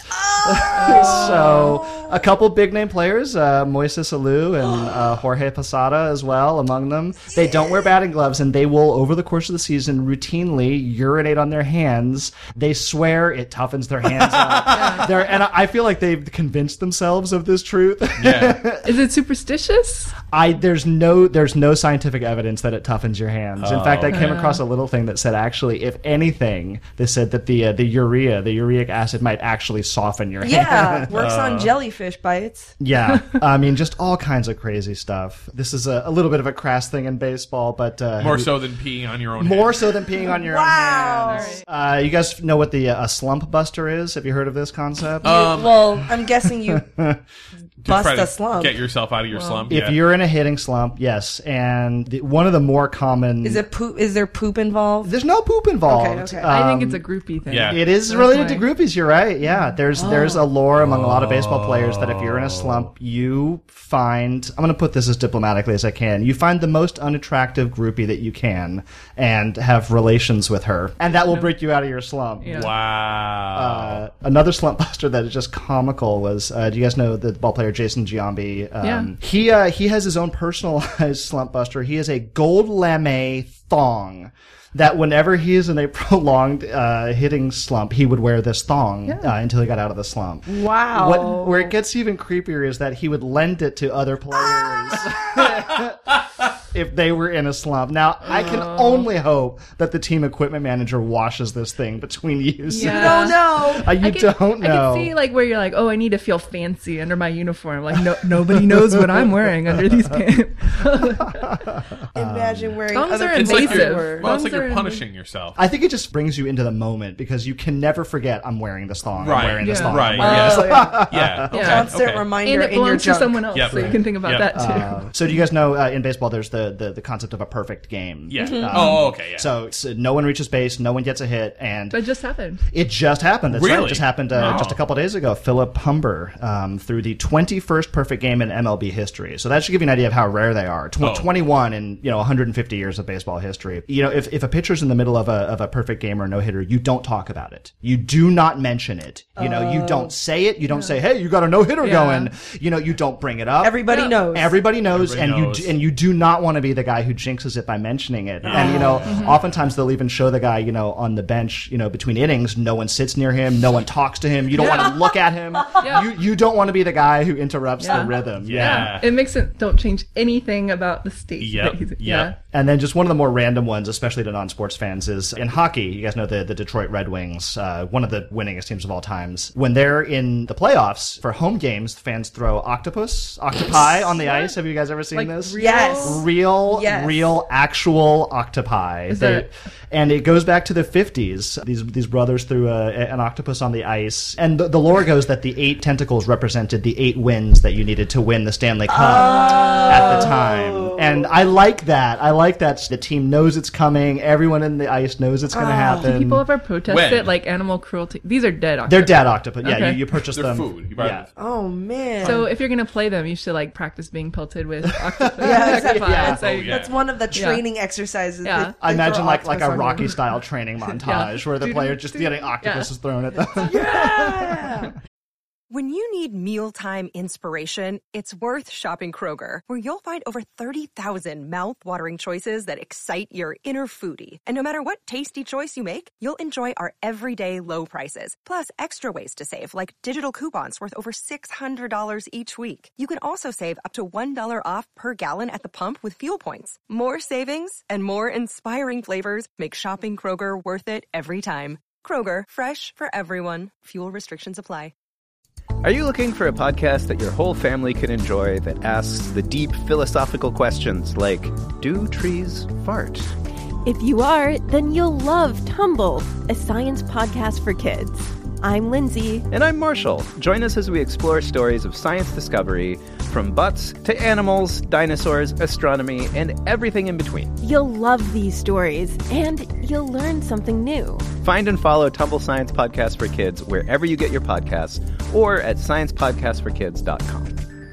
So, a couple big name players, uh, Moises Alou and uh, Jorge Posada as well, among them. They don't wear batting gloves, and they will, over the course of the season, routinely urinate on their hands. They swear it toughens their hands up. They're, and I I feel like they've convinced themselves of this truth. Yeah. Is it superstitious? I there's no there's no scientific evidence that it toughens your hands. In fact, I came Oh. across a little thing that said actually, if anything, they said that the uh, the urea, the uric acid, might actually soften your Yeah, hands. works on jellyfish bites. Yeah, I mean, just all kinds of crazy stuff. This is a, a little bit of a crass thing in baseball, but uh, More so than peeing on your own more head. so than peeing on your Wow. own hands. Uh, you guys know what the uh, a slump buster is? Have you heard of this concept? Um, Well, I'm guessing you to bust try to a slump. Get yourself out of your slump. if yeah. you're in a hitting slump, yes, and the, one of the more common Is it poop? Is there poop involved? there's no poop involved. Okay, okay. I think Um, it's a groupie thing. yeah. It is That's related to why. groupies. You're right. Yeah, there's there's a lore among a lot of baseball players that if you're in a slump, you find I'm going to put this as diplomatically as I can. You find the most unattractive groupie that you can and have relations with her, and that will break you out of your slump. Yeah. Wow. Uh, another slump buster that is just comical was uh, do you guys know the ball player Jason Giambi? Um, Yeah. He uh, he has his own personalized slump buster. He has a gold lame thong that whenever he is in a prolonged uh, hitting slump, he would wear this thong uh, until he got out of the slump. Wow. What, where it gets even creepier is that he would lend it to other players if they were in a slump. Now, I can only hope that the team equipment manager washes this thing between use. Yeah. Oh no. Uh, you I can, don't know. I can see like where you're like, oh, I need to feel fancy under my uniform. Like no, nobody knows what I'm wearing under these pants. Imagine wearing Thongs other are it's like people's invasive. you're, underwear. well, it's like Thongs you're are punishing yourself. I think it just brings you into the moment because you can never forget I'm wearing this thong. Right. I'm wearing this Yeah. thong. I'm Right. wearing Yeah. this Oh, yeah. yeah. Okay. Constant okay. reminder And it in your belongs to junk. someone else, Yep. so you can think about Yep. that too. Uh, so do you guys know uh, in baseball there's the, the, the concept of a perfect game? Yeah. Um, Oh, okay. Yeah. So, so no one reaches base, no one gets a hit, and But it just happened. it just happened. That's right. Really? It just happened uh, Wow. just a couple days ago. Philip Humber um, threw the twenty-first perfect game in M L B history. So that should give you an idea of how rare they are. Tw- Oh. twenty-one in you know one hundred fifty years of baseball history. You know, if, if a pitcher's in the middle of a of a perfect game or no hitter, you don't talk about it. You do not mention it. You know, you don't say it. You don't say, "Hey, you got a no hitter Yeah. going." You know, you don't bring it up. Everybody Yeah. knows. Everybody knows, Everybody and knows. you d- and you do not want to be the guy who jinxes it by mentioning it. And you know, oftentimes they'll even show the guy, you know, on the bench, you know, between innings. No one sits near him. No one talks to him. You don't want to look at him. Yeah. You you don't want to be the guy who interrupts Yeah. the rhythm. Yeah. It makes it don't change anything about the state. Yep. that he's- Yep. Yeah. And then just one of the more random ones, especially to non-sports fans, is in hockey. You guys know the, the Detroit Red Wings, uh, one of the winningest teams of all times. When they're in the playoffs for home games, fans throw octopus, octopi on the ice. Have you guys ever seen Like this? real- Yes. Real real, Yes. real, actual octopi. Is They- there- and it goes back to the fifties. These these brothers threw a, an octopus on the ice, and the, the lore goes that the eight tentacles represented the eight wins that you needed to win the Stanley Cup at the time. And I like that. I like that the team knows it's coming. Everyone in the ice knows it's going to happen. People ever protest When? it like animal cruelty? These are dead octopus. They're dead octopus. Yeah, Okay. you, you purchase They're them. food. You buy Yeah. them. Oh man. So if you're gonna play them, you should like practice being pelted with octopus. Yeah, exactly. octopi. Yeah. So Oh, you- yeah. that's one of the training exercises. Yeah. They- I they imagine throw like like octopus a on you. Rocky style training montage where the player just getting octopuses thrown at them. Yeah. When you need mealtime inspiration, it's worth shopping Kroger, where you'll find over thirty thousand mouth-watering choices that excite your inner foodie. And no matter what tasty choice you make, you'll enjoy our everyday low prices, plus extra ways to save, like digital coupons worth over six hundred dollars each week. You can also save up to one dollar off per gallon at the pump with fuel points. More savings and more inspiring flavors make shopping Kroger worth it every time. Kroger, fresh for everyone. Fuel restrictions apply. Are you looking for a podcast that your whole family can enjoy that asks the deep philosophical questions like, do trees fart? If you are, then you'll love Tumble, a science podcast for kids. I'm Lindsay. And I'm Marshall. Join us as we explore stories of science discovery, from butts to animals, dinosaurs, astronomy, and everything in between. You'll love these stories, and you'll learn something new. Find and follow Tumble Science Podcast for Kids wherever you get your podcasts, or at science podcast for kids dot com.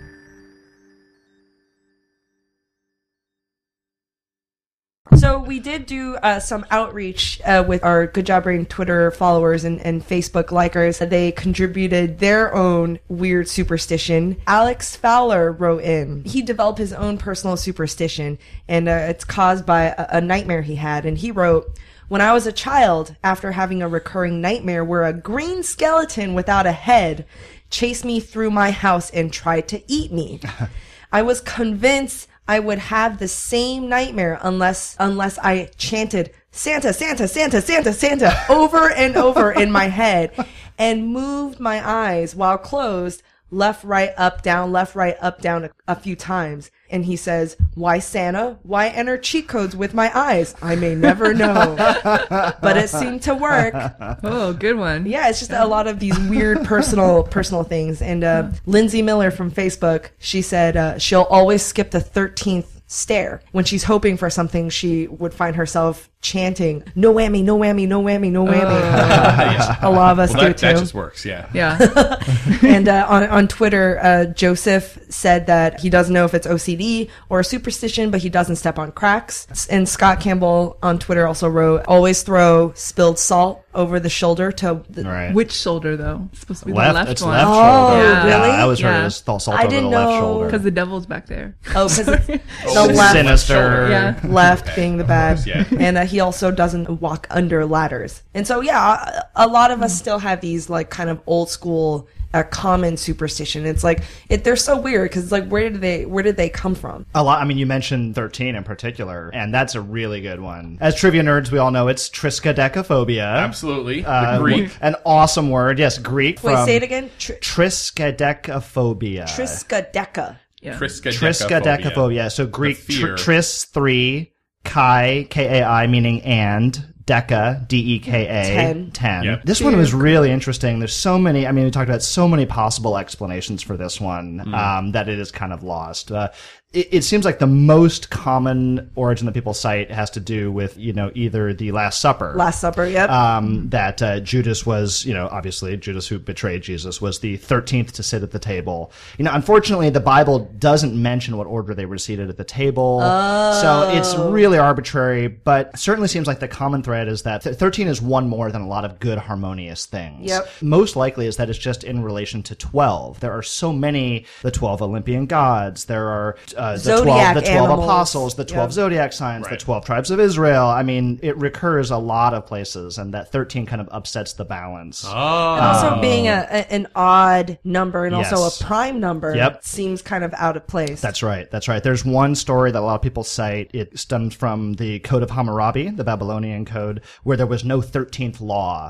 So we did do uh, some outreach uh, with our Good Job Brain Twitter followers and, and Facebook likers. They contributed their own weird superstition. Alex Fowler wrote in. He developed his own personal superstition, and uh, it's caused by a, a nightmare he had. And he wrote, "When I was a child, after having a recurring nightmare where a green skeleton without a head chased me through my house and tried to eat me, I was convinced I would have the same nightmare unless unless I chanted Santa, Santa, Santa, Santa, Santa over and over in my head and moved my eyes while closed, left, right, up, down, left, right, up, down a, a few times." And he says, "Why Santa? Why enter cheat codes with my eyes? I may never know." But it seemed to work. Oh, good one. Yeah, it's just a lot of these weird personal personal things. And uh, Lindsay Miller from Facebook, she said uh, she'll always skip the thirteenth stare. When she's hoping for something, she would find herself chanting, "No whammy, no whammy, no whammy, no whammy." Yeah. A lot of us Well, do that, too. that just works, yeah. Yeah. And uh, on, on Twitter, uh, Joseph said that he doesn't know if it's O C D or a superstition, but he doesn't step on cracks. And Scott Campbell on Twitter also wrote, "Always throw spilled salt over the shoulder to the." Right. Which shoulder though? It's supposed to be left, the left it's one. left Oh, shoulder. really? Yeah, I always heard Yeah. it was salt I over didn't the left know. shoulder. Because the devil's back there. Oh, because the Oh, left Sinister. Yeah. left being the bad. Yeah. And uh, he also doesn't walk under ladders. And so, yeah, a, a lot of us still have these like kind of old school uh, common superstition. It's like it, they're so weird because it's like where did they where did they come from? A lot. I mean, you mentioned thirteen in particular, and that's a really good one. As trivia nerds, we all know it's triskaidekaphobia. Absolutely. Uh, the Greek. An awesome word. Yes, Greek. Wait, from say it again. Tr- Triskaidekaphobia. Triskaideka. Yeah. Triskaidekaphobia. Triskaidekaphobia. So Greek The fear. tr- tris three, kai k a i meaning and. Deca, D E K A, Ten. ten. Yep. This one was really interesting. There's so many, I mean, we talked about so many possible explanations for this one um, that it is kind of lost. Uh, it, it seems like the most common origin that people cite has to do with, you know, either the Last Supper. Last Supper. Yep. Um, that uh, Judas was, you know, obviously Judas who betrayed Jesus was the thirteenth to sit at the table. You know, unfortunately, the Bible doesn't mention what order they were seated at the table. Oh. So it's really arbitrary, but certainly seems like the common thread is that th- thirteen is one more than a lot of good harmonious things. Yep. Most likely is that it's just in relation to twelve. There are so many, the twelve Olympian gods, there are uh, the Zodiac twelve, the twelve animals. apostles, the twelve Yep. zodiac signs, the Right. twelve tribes of Israel. I mean, it recurs a lot of places, and that thirteen kind of upsets the balance. Oh. And also being a, a an odd number and also Yes. a prime number Yep. seems kind of out of place. That's right. That's right. There's one story that a lot of people cite. It stems from the Code of Hammurabi, the Babylonian code, where there was no thirteenth law.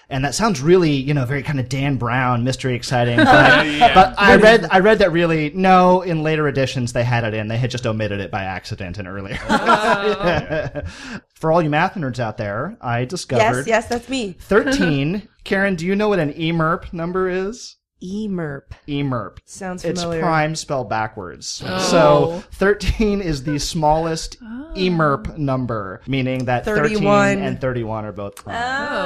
And that sounds really, you know, very kind of Dan Brown, mystery exciting. But, Yeah. but I read, I read that really, no, in later editions they had it in. They had just omitted it by accident and earlier. Oh. For all you math nerds out there, I discovered Yes, yes, that's me. thirteen. Karen, do you know what an E M E R P number is? E M E R P. E M E R P. Sounds It's familiar. prime spelled backwards. Oh. So thirteen is the smallest E M E R P number, meaning that thirty-one. thirteen and thirty-one are both prime.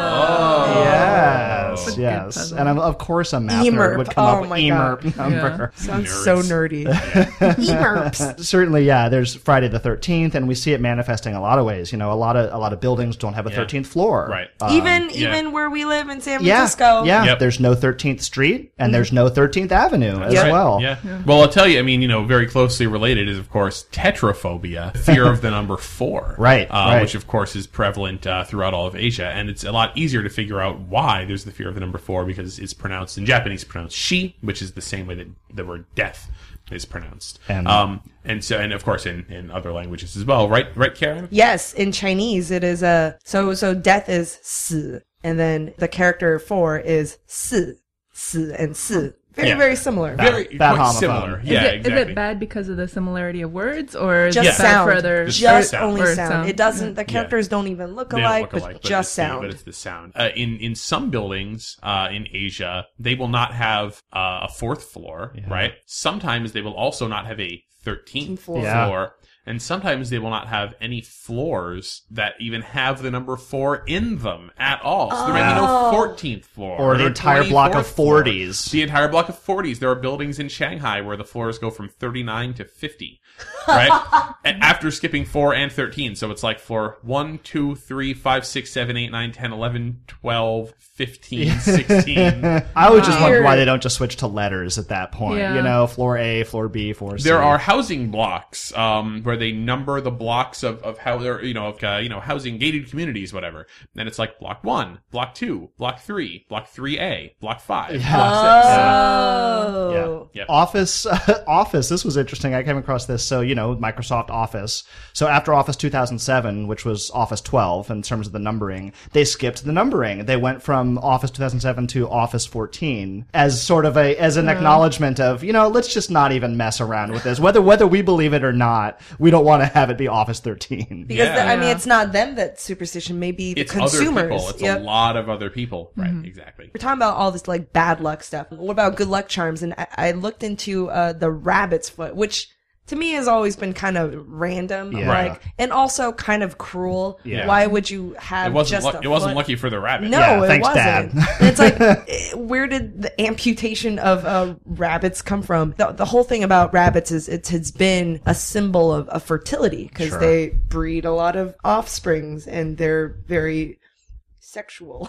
Oh. Yes, That's a good yes. puzzle. And I'm, of course a math E M E R P. nerd would come Oh up with my E M E R God. P number. Sounds Nerds. so nerdy. E M E R Ps. Certainly, yeah, there's Friday the thirteenth, and we see it manifesting a lot of ways. You know, a lot of a lot of buildings don't have a Yeah. thirteenth floor. Right. Um, even yeah. even where we live in San yeah, Francisco. yeah. Yep. There's no thirteenth Street, and there's no thirteenth Avenue as Yep. well. Yeah. Well, I'll tell you, I mean, you know, very closely related is, of course, tetraphobia, fear of the number four. Right, Uh, right. Which, of course, is prevalent uh, throughout all of Asia. And it's a lot easier to figure out why there's the fear of the number four because it's pronounced, in Japanese, pronounced shi, which is the same way that the word death is pronounced. And- um, and so, and of course, in, in other languages as well. Right, right, Karen? Yes, in Chinese it is a so so death is si, and then the character four is si, si and si. Very Yeah. very similar. Very bad quite homophone. similar. Is Yeah, is, it, exactly. is it bad because of the similarity of words, or is Just it bad sound. for other? Just Just sound. only Or sound. sound. It doesn't. The characters don't even look They don't alike, look but alike, but just it's the- sound. but it's the sound. Uh, in in some buildings uh, in Asia, they will not have uh, a fourth floor, right? Sometimes they will also not have a thirteenth Floor. floor. Yeah. And sometimes they will not have any floors that even have the number four in them at all. So there may be no fourteenth floor. Or the no entire block of twenty-fourth floor. forties. The entire block of forties. There are buildings in Shanghai where the floors go from thirty-nine to fifty. Right? A- After skipping four and thirteen. So it's like floor one, two, three, five, six, seven, eight, nine, ten, eleven, twelve, fifteen, sixteen. I would just wonder Weird. why they don't just switch to letters at that point. Yeah. You know, floor A, floor B, floor C. There are housing blocks um, where they number the blocks of, of how they're, you know, of, uh, you know, housing gated communities, whatever. And it's like block one, block two, block three, block three A, block five, block six. Oh. Yep. Office, Office. This was interesting. I came across this. So, you know, Microsoft Office. So after Office two thousand seven, which was Office twelve in terms of the numbering, they skipped the numbering. They went from Office two thousand seven to Office fourteen as sort of a, as an acknowledgement of, you know, let's just not even mess around with this. Whether, whether we believe it or not, we don't want to have it be Office thirteen. Because Yeah. the, I mean, Yeah. it's not them that's superstition. Maybe the It's consumers. other people. It's Yep. a lot of other people. Right, exactly. We're talking about all this like bad luck stuff. What about good luck charms? And I, I looked into uh, the rabbit's foot, which to me has always been kind of random, Yeah. like, Right. and also kind of cruel. Yeah. Why would you have It wasn't, just lu- a it wasn't foot? lucky for the rabbit. No, Yeah, it thanks, wasn't. Dad. And it's like, eh, where did the amputation of uh, rabbits come from? The, the whole thing about rabbits is it has been a symbol of, of fertility because Sure. they breed a lot of offsprings and they're very sexual.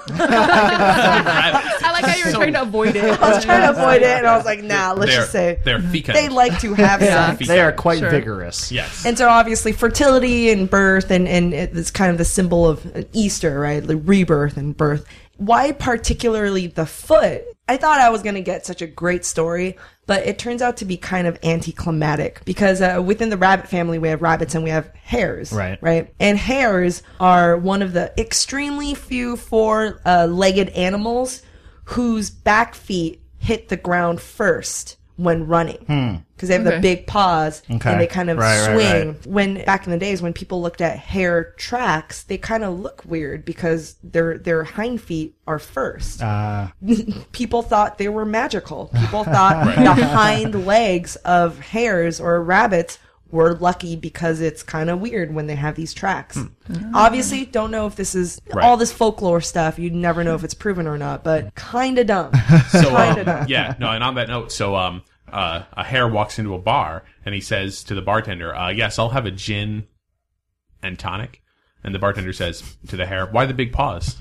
I like how you were trying to avoid it. I was trying to avoid it, and I was like, nah, let's They're, just say they're fecund. they like to have Yeah. sex. They are quite Sure. vigorous. Yes. And so obviously fertility and birth and, and it's kind of the symbol of Easter, right? The rebirth and birth. Why particularly the foot? I thought I was going to get such a great story, but it turns out to be kind of anticlimactic because uh, within the rabbit family, we have rabbits and we have hares. Right. Right. And hares are one of the extremely few four-legged animals whose back feet hit the ground first when running. Because they have the Okay. big paws Okay. and they kind of Right, right, swing. right. When back in the days when people looked at hare tracks, they kind of look weird because their their hind feet are first. Uh, People thought they were magical. People thought the hind legs of hares or rabbits were lucky because it's kind of weird when they have these tracks. Obviously, don't know if this is Right. all this folklore stuff. You'd never know if it's proven or not, but kind of dumb. So Kinda um, dumb. yeah, no, and on that note, so um, uh, a hare walks into a bar and he says to the bartender, uh, "Yes, I'll have a gin and tonic." And the bartender says to the hare, "Why the big paws?"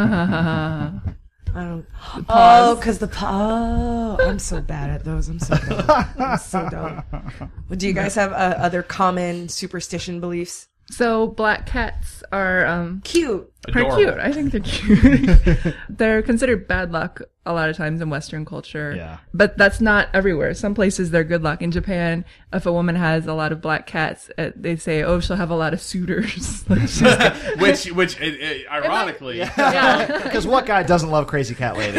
I don't. Oh, because the paw. Oh, I'm so bad at those. I'm so dumb. I'm so dumb. Well, do you guys have uh, other common superstition beliefs? So black cats are um Cute. pretty Adorable. cute. I think they're cute. They're considered bad luck a lot of times in Western culture. Yeah. But that's not everywhere. Some places they're good luck. In Japan, if a woman has a lot of black cats, uh, they say, oh, she'll have a lot of suitors. Like, she's- which, which, uh, uh, ironically, yeah. Because what guy doesn't love Crazy Cat Lady?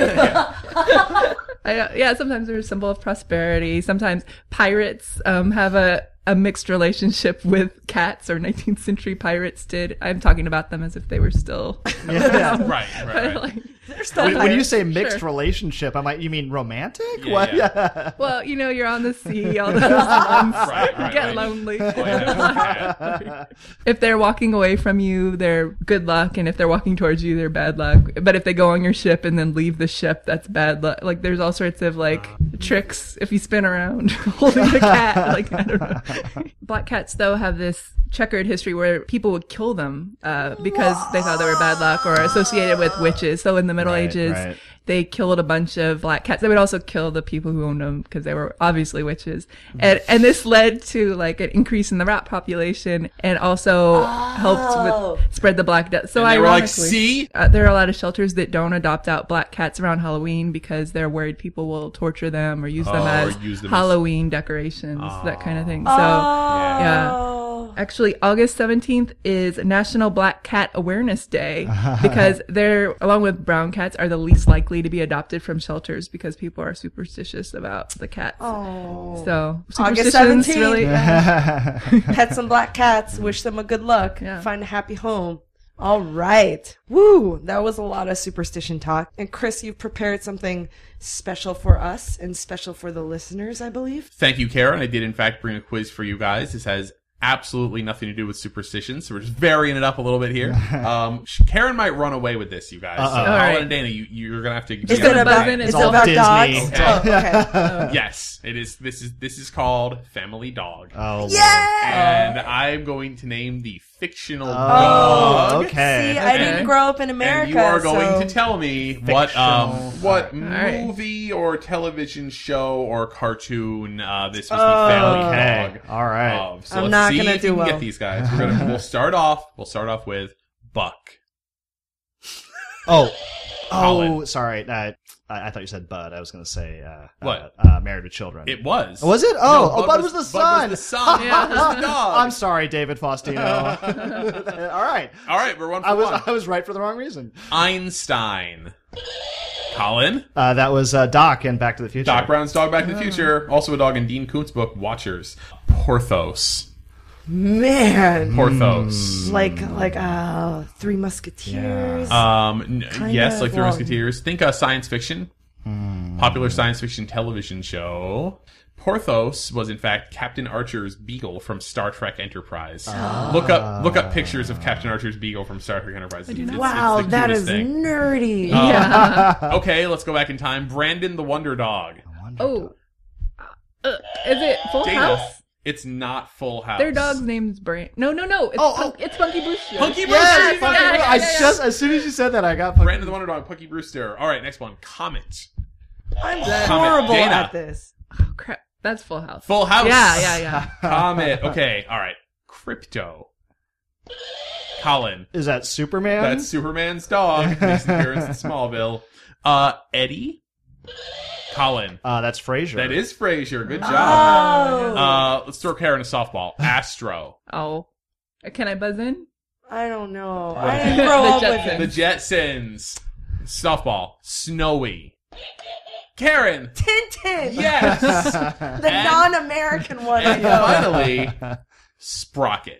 I, uh, yeah, sometimes they're a symbol of prosperity. Sometimes pirates um, have a, a mixed relationship with cats, or nineteenth century pirates did. I'm talking about them as if they were still. Yeah. right, right, But, right. like, They're still When, when you pirates. say mixed Sure. relationship, I'm like, you mean romantic? Yeah, what? yeah. well, you know, you're on the sea, all those months. Right, right, Get right. lonely. Oh, yeah, yeah. If they're walking away from you, they're good luck, and if they're walking towards you, they're bad luck. But if they go on your ship and then leave the ship, that's bad luck. Like, there's all sorts of like tricks if you spin around holding the cat. Like, I don't know. Black cats, though, have this checkered history where people would kill them uh, because they thought they were bad luck or associated with witches. So in the Middle Right, Ages, right. they killed a bunch of black cats. They would also kill the people who owned them because they were obviously witches. And and this led to like an increase in the rat population and also helped with spread the black death. So And they were like, ironically, see? uh, there are a lot of shelters that don't adopt out black cats around Halloween because they're worried people will torture them or use them Oh, or as use them as- Halloween decorations, that kind of thing. So Oh. yeah. Actually, August seventeenth is National Black Cat Awareness Day because they're, along with brown cats, are the least likely to be adopted from shelters because people are superstitious about the cats. Oh. So, August superstitions seventeenth. really. Pet some black cats. Wish them a good luck. Yeah. Find a happy home. All right. Woo. That was a lot of superstition talk. And Chris, you've prepared something special for us and special for the listeners, I believe. Thank you, Karen. I did, in fact, bring a quiz for you guys. This has absolutely nothing to do with superstitions, so we're just varying it up a little bit here. Um, Karen might run away with this, you guys. So, Uh-oh. Colin All right. and Dana, you, you're gonna have to. Is you it gotta about, buzzing. it's It's all about Disney. dogs? Okay. Oh, okay. Yes, it is. This is this is called Family Dog, Oh, Yeah. and I'm going to name the fictional Oh, dog. okay. See, I Okay. didn't grow up in America. And you are going so- to tell me what um Fictional. what right. movie or television show or cartoon uh, this was Oh. the Family Okay. Dog All right. of. So I'm let's not see gonna if do you can well. get these guys. We're gonna we'll start off. We'll start off with Buck. Oh. Oh, Colin. sorry. Uh, I, I thought you said Bud. I was going to say uh, What? Uh, uh, Married with Children. It was. Was it? No, Oh, oh, Bud was the son. Bud was the son. Yeah. Bud was the dog. I'm sorry, David Faustino. All right. All right, we're one for I was one. I was right for the wrong reason. Einstein. Colin. Uh, that was uh, Doc in Back to the Future. Doc Brown's dog Back to the Future. Also a dog in Dean Koontz book Watchers. Porthos. Man. Porthos. Like, like, uh, Three Musketeers. Um, n- Kind yes, of like Three long. Musketeers. Think uh, science fiction. Popular science fiction television show. Porthos was in fact Captain Archer's beagle from Star Trek Enterprise. Look up look up pictures of Captain Archer's beagle from Star Trek Enterprise. It's, it's- wow, it's the that cutest is thing. nerdy. Yeah. Okay, let's go back in time. Brandon the Wonder Dog. Oh. Uh, is it Full Dana. House? It's not Full House. Their dog's name's Brand. No, no, no. It's, Oh, Punk- it's Punky Brewster. Punky Brewster. Yes, you fucking- got it. I yeah, yeah. just as soon as you said that, I got fucking- Brandon the Wonder Dog, Punky Brewster. All right, next one. Comet. I'm Comment. horrible Dana. at this. Oh, crap. That's Full House. Full House. Yeah, yeah, yeah. Comet. Okay, all right. Crypto. Colin. Is that Superman? That's Superman's dog. Makes an appearance in Smallville. Uh, Eddie. Colin. uh, that's Frasier. That is Frasier. Good Oh. job. Uh, let's throw Karen a softball. Astro. Oh. Uh, Can I buzz in? I don't know. What I is didn't it? grow The up Jetsons. with The Jetsons. Softball. Snowy. Karen. Tintin. Yes. The And- non-American one. I And know. finally, Sprocket.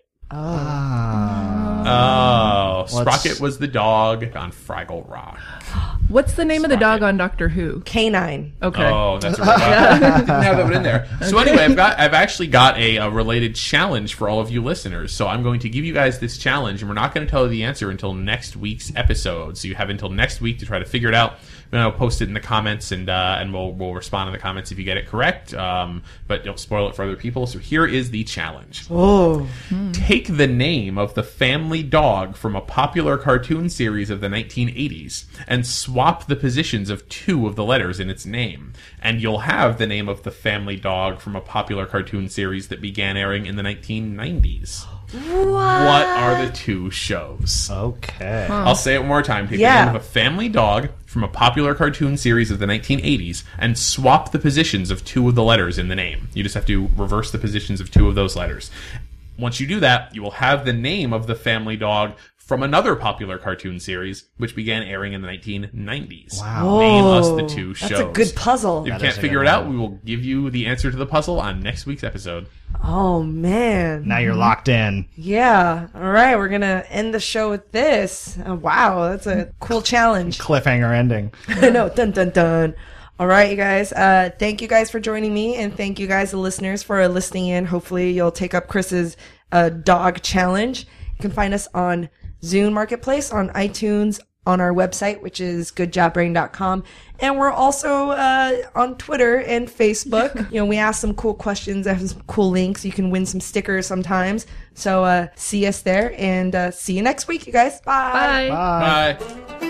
Ah. Oh, What's- Sprocket was the dog on Fraggle Rock. What's the name of the Sprocket. dog on Doctor Who? Canine. Okay. Oh, that's a robot. Didn't have that one in there. So anyway, I've got, I've actually got a, a related challenge for all of you listeners. So I'm going to give you guys this challenge, and we're not going to tell you the answer until next week's episode. So you have until next week to try to figure it out. And I'll post it in the comments, and uh, and we'll we'll respond in the comments if you get it correct. Um, but don't spoil it for other people. So here is the challenge. Oh. Take the name of the family dog from a popular cartoon series of the nineteen eighties and swap the positions of two of the letters in its name. And you'll have the name of the family dog from a popular cartoon series that began airing in the nineteen nineties. What are the two shows? Okay. I'll say it one more time. Take Yeah. the name of a family dog from a popular cartoon series of the nineteen eighties and swap the positions of two of the letters in the name. You just have to reverse the positions of two of those letters. Once you do that, you will have the name of the family dog from another popular cartoon series, which began airing in the nineteen nineties. Wow. Name us the two shows. That's a good puzzle. If you That can't is a figure good it out, one. we will give you the answer to the puzzle on next week's episode. Oh, man. Now you're locked in. Yeah. All right. We're going to end the show with this. Oh, wow. That's a cool challenge. Cliffhanger ending. I know. Dun, dun, dun. All right, you guys. Uh, thank you guys for joining me, and thank you guys, the listeners, for listening in. Hopefully, you'll take up Chris's uh, dog challenge. You can find us on Zune Marketplace, on iTunes, on our website, which is good job brain dot com. And we're also uh, on Twitter and Facebook. You know, we ask some cool questions, have some cool links. You can win some stickers sometimes. So uh, see us there, and uh, see you next week, you guys. Bye. Bye. Bye.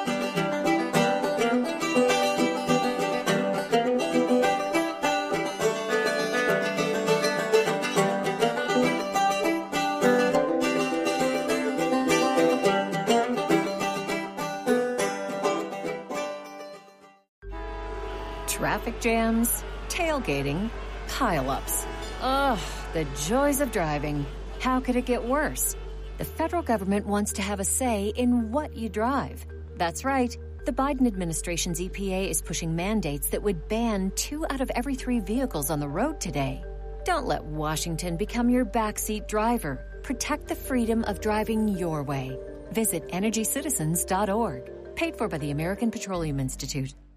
Traffic jams, tailgating, pile-ups. Ugh, the joys of driving. How could it get worse? The federal government wants to have a say in what you drive. That's right. The Biden administration's E P A is pushing mandates that would ban two out of every three vehicles on the road today. Don't let Washington become your backseat driver. Protect the freedom of driving your way. Visit energy citizens dot org. Paid for by the American Petroleum Institute.